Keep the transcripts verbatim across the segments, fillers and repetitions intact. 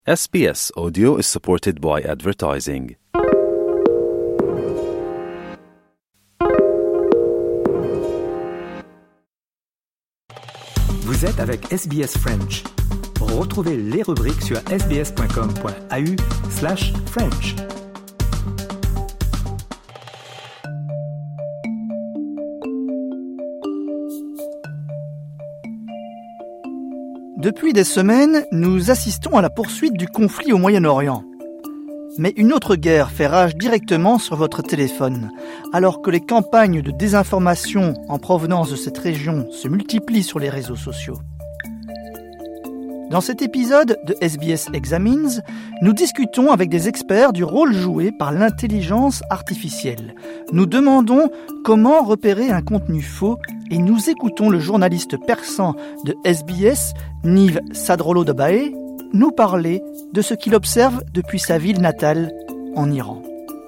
S B S Audio is supported by advertising. Vous êtes avec S B S French. Retrouvez les rubriques sur sbs.com.au slash French. Depuis des semaines, nous assistons à la poursuite du conflit au Moyen-Orient. Mais une autre guerre fait rage directement sur votre téléphone, alors que les campagnes de désinformation en provenance de cette région se multiplient sur les réseaux sociaux. Dans cet épisode de S B S Examines, nous discutons avec des experts du rôle joué par l'intelligence artificielle. Nous demandons comment repérer un contenu faux et nous écoutons le journaliste persan de S B S, Niv Sadrollodabae, nous parler de ce qu'il observe depuis sa ville natale en Iran.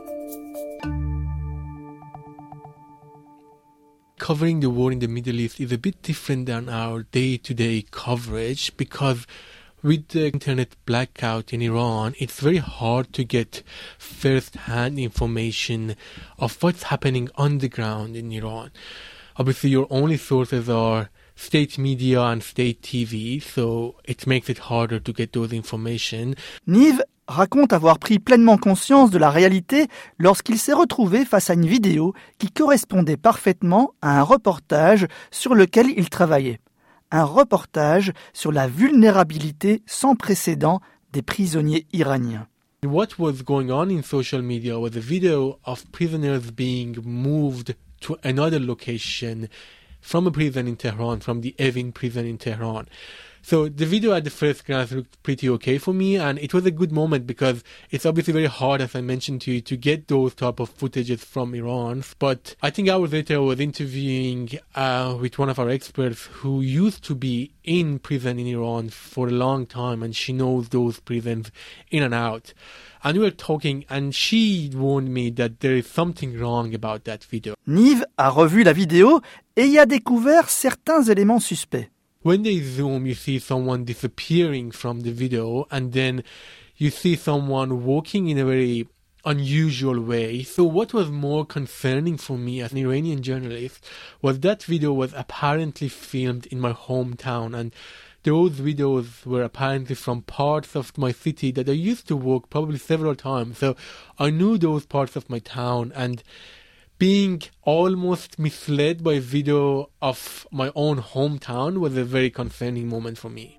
Covering the war in the Middle East is a bit different than our day-to-day coverage because with the internet blackout in Iran, it's very hard to get first-hand information of what's happening on the ground in Iran. Obviously, your only sources are state media and state T V, so it makes it harder to get those information. Niv raconte avoir pris pleinement conscience de la réalité lorsqu'il s'est retrouvé face à une vidéo qui correspondait parfaitement à un reportage sur lequel il travaillait. Un reportage sur la vulnérabilité sans précédent des prisonniers iraniens. What was going on in social media was a video of prisoners being moved to another location from a prison in Tehran, from the Evin prison in Tehran. So the video at the first glance looked pretty okay for me, and it was a good moment because it's obviously very hard, as I mentioned to you, to get those type of footages from Iran. But I think hours later I was interviewing uh, with one of our experts who used to be in prison in Iran for a long time, and she knows those prisons in and out. And we were talking, and she warned me that there is something wrong about that video. Niv a revu la vidéo et y a découvert certains éléments suspects. When they zoom, you see someone disappearing from the video, and then you see someone walking in a very unusual way. So what was more concerning for me as an Iranian journalist was that video was apparently filmed in my hometown, and those videos were apparently from parts of my city that I used to walk probably several times. So I knew those parts of my town, and being almost misled by a video of my own hometown was a very concerning moment for me.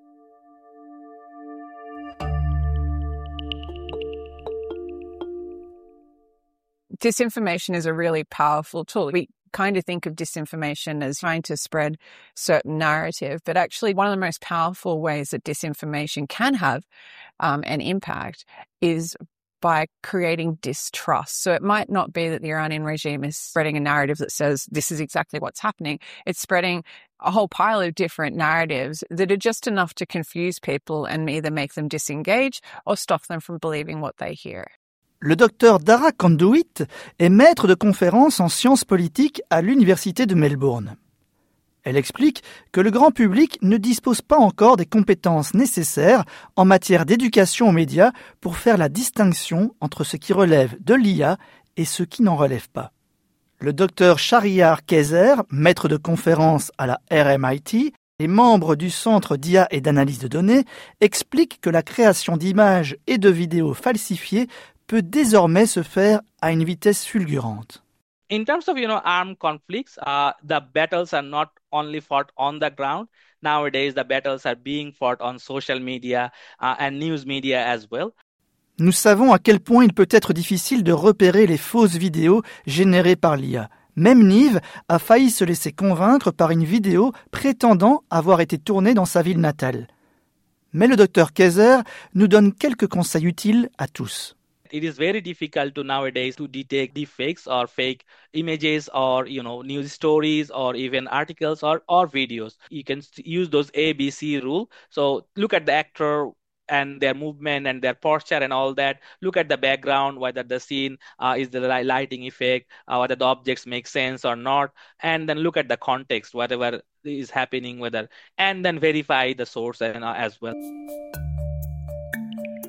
Disinformation is a really powerful tool. We kind of think of disinformation as trying to spread certain narrative, but actually one of the most powerful ways that disinformation can have um, an impact is by creating distrust. So it might not be that the Iranian regime is spreading a narrative that says this is exactly what's happening. It's spreading a whole pile of different narratives that are just enough to confuse people and either make them disengage or stop them from believing what they hear. Le docteur Dara Kandouit est maître de conférences en sciences politiques à l'Université de Melbourne. Elle explique que le grand public ne dispose pas encore des compétences nécessaires en matière d'éducation aux médias pour faire la distinction entre ce qui relève de l'I A et ce qui n'en relève pas. Le docteur Shahriar Kaiser, maître de conférences à la R M I T et membre du Centre d'I A et d'analyse de données, explique que la création d'images et de vidéos falsifiées peut désormais se faire à une vitesse fulgurante. In terms of, you know, armed conflicts, uh, the battles are not only fought on the ground. Nowadays, the battles are being fought on social media uh, and news media as well. Nous savons à quel point il peut être difficile de repérer les fausses vidéos générées par l'I A. Même Niv a failli se laisser convaincre par une vidéo prétendant avoir été tournée dans sa ville natale. Mais le docteur Kaiser nous donne quelques conseils utiles à tous. It is very difficult to nowadays to detect deepfakes or fake images or, you know, news stories or even articles or, or videos. You can use those A B C rule. So look at the actor and their movement and their posture and all that. Look at the background, whether the scene uh, is the lighting effect, uh, whether the objects make sense or not. And then look at the context, whatever is happening, whether, and then verify the source and, uh, as well.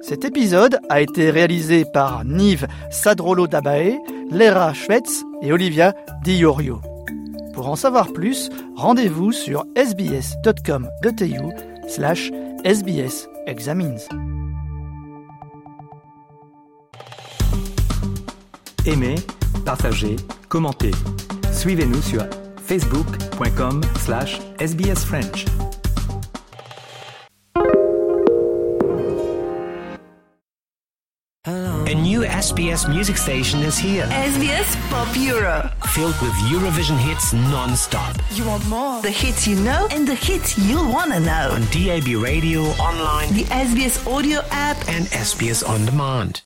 Cet épisode a été réalisé par Nive Sadrolo-Dabae, Lera Schwetz et Olivia Di Iorio. Pour en savoir plus, rendez-vous sur sbs.com.au slash sbs examines. Aimez, partagez, commentez. Suivez-nous sur facebook.com slash sbsfrench. A new S B S music station is here. S B S Pop Euro. Filled with Eurovision hits non-stop. You want more? The hits you know and the hits you'll want to know. On D A B radio, online, the S B S audio app and S B S On Demand.